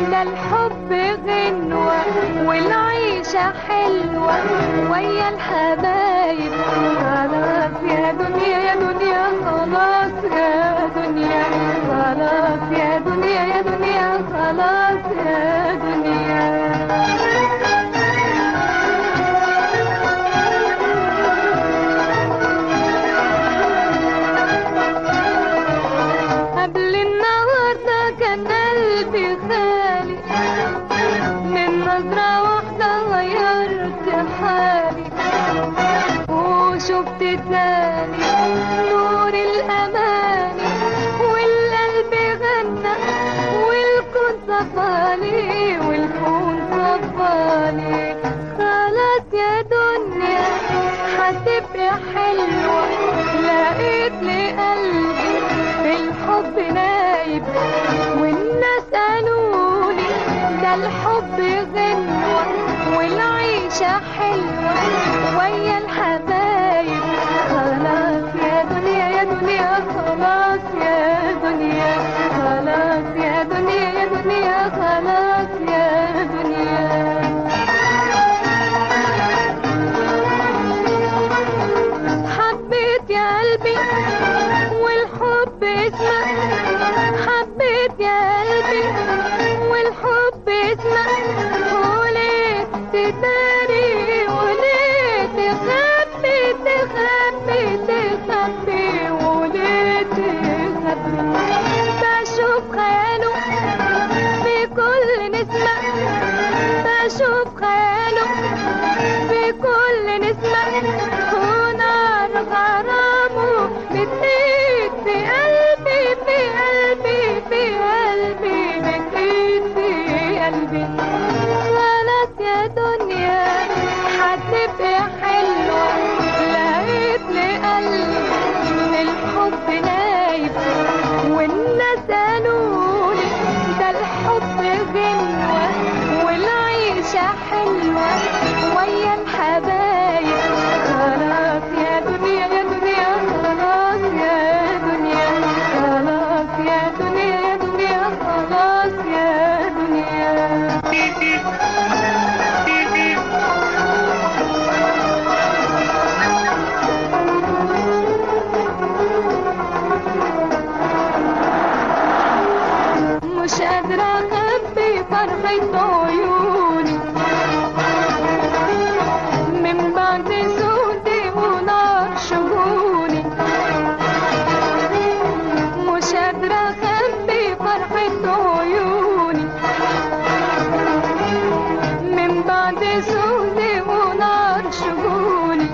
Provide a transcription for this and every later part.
ده الحب غنوة والعيشة حلوة ويا الحبايب. خلاص يا دنيا يا دنيا خلاص يا دنيا، خلاص يا دنيا يا دنيا خلاص يا دنيا. قبل النهارده كان قلبي خالي، من نظرة واحدة غيرت حالي، وشفت تاني نور الأمان، والقلب غنى والكون صفالي، والكون صفالي. خلاص يا دنيا هتبقى حلوة، لقيت لقلبي الحب نايب، والناس قالولي ده الحب غنوة والعيشة حلوة ويا الحبايب. خلاص يا دنيا يا دنيا خلاص يا دنيا، خلاص يا دنيا يا دنيا خلاص يا دنيا. حبيت يا قلبي والحب اسمك، حبيت يا قلبي والحب اسمك، وليه تداري وليه تخبي تخبي تخبي وليه تخبي. بشوف خياله في كل نسمة، بشوف خياله في كل نسمة، ونار غرامه بتقيد في قلبي في قلبي في قلبي بتقيد في قلبي. خلاص يا دنيا هتبقى حلوة، لقيت لقلبي الحب نايب، والناس قالولي ده الحب غنوة والعيشة حلوة ويا الحبايب. خلاص يا دنيا يا دنيا خلاص يا دنيا، خلاص يا دنيا يا دنيا خلاص يا دنيا. مش قادرة أخبي فرحة عيوني من بعد سودي ونار شجوني، مش قادرة أخبي فرحة عيوني من بعد سودي ونار شجوني.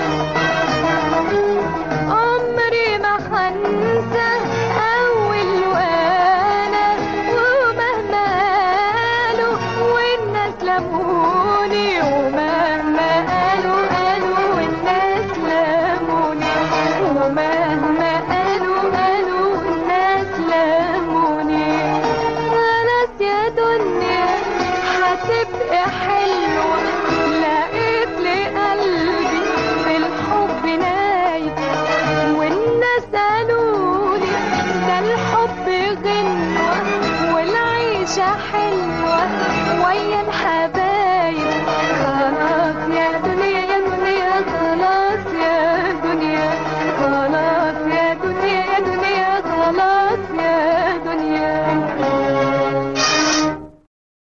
عمري ما هنسى أول وأنا، ومهما قالوا والناس لموني، ومهما قالوا قالوا والناس لموني، ومهما قالوا قالوا والناس لموني. خلاص يا دنيا هتبقى حلوة، لقيت لقلبي في الحب نايب، والناس قالولي ده الحب غنوة والعيشة حلوة ويا الحبايب.